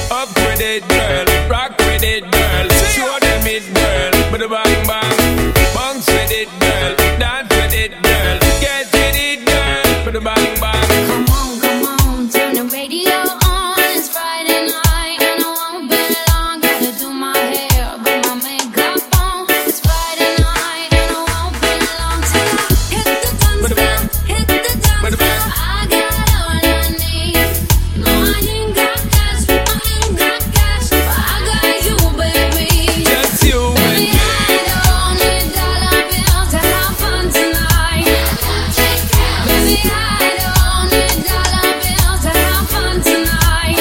Up with it, girl. Rock with it, girl. Show them it, girl. But the bang bang. Bounce with it, girl. Dance with it, girl. Get with it, girl. But the bang bang. Come on, turn the radio on. It's Friday night and I won't be long. Gotta do my hair, put my makeup on. It's Friday night and I won't be long till I hit the dance floor, hit the dance floor. I got all I need. No, I ain't got cash, but I got you, baby. Just you and Baby, me. I don't need dollar bills to have fun tonight. Baby, I don't need dollar bills to have fun tonight.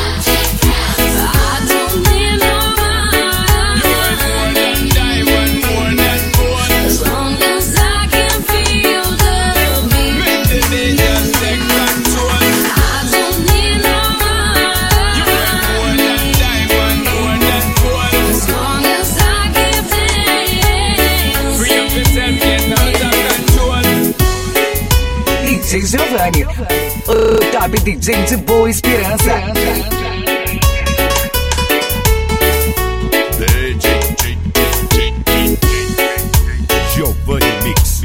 I don't need no money. Diamond, more than gold. As long as I can feel the beat. Make the day just take control. I don't need no You want more money. than diamond, more than gold. As long as I keep Free up dancing. yourself, get out of control. DJ Giovanni, o top DJ de Boa Esperança. Giovanni Mix.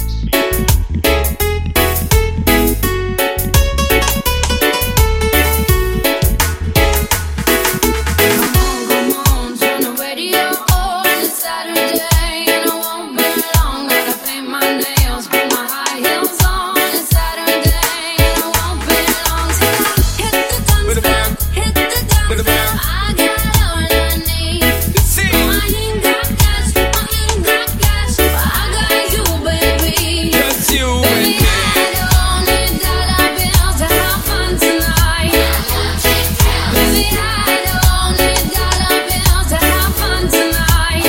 Come on, turn the radio on. It's Saturday and I won't be long. Gotta paint my nails, put my high heels on. It's Saturday and I won't be long till I hit the dance floor, hit the dance floor. I got all I need. See, No, I ain't got cash, but I got you, baby. just you and Baby, me. I don't need dollar bills to have fun tonight. Baby, I don't need dollar bills to have fun tonight.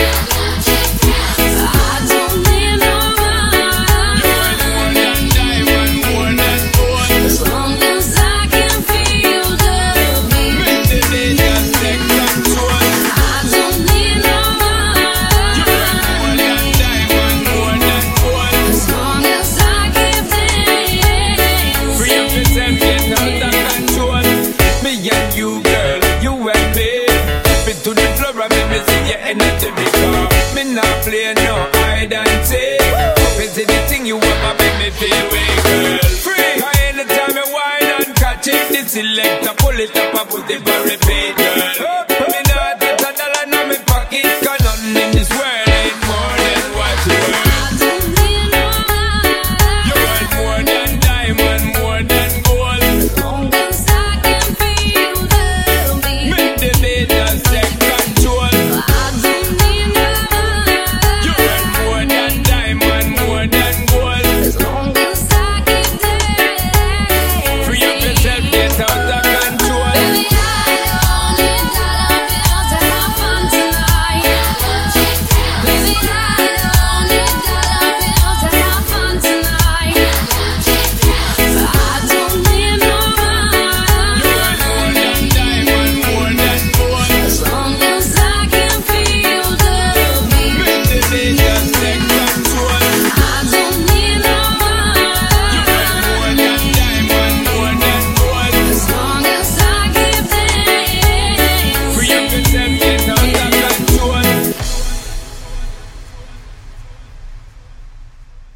I don't need no money. Diamond, more than gold. As long as I can feel the beat. Make the day just take control. I don't need no More money. than diamond, more than gold. As long as I keep Free up dancing. yourself, get out of control. Me and you, girl, you and me. Step into the club and make me see your energy because me not play no hide and seek. Up into the thing you ever make me feel way, girl. Free. Cause anytime you whine and catch it, the selector pull it up and put it for repeat, girl.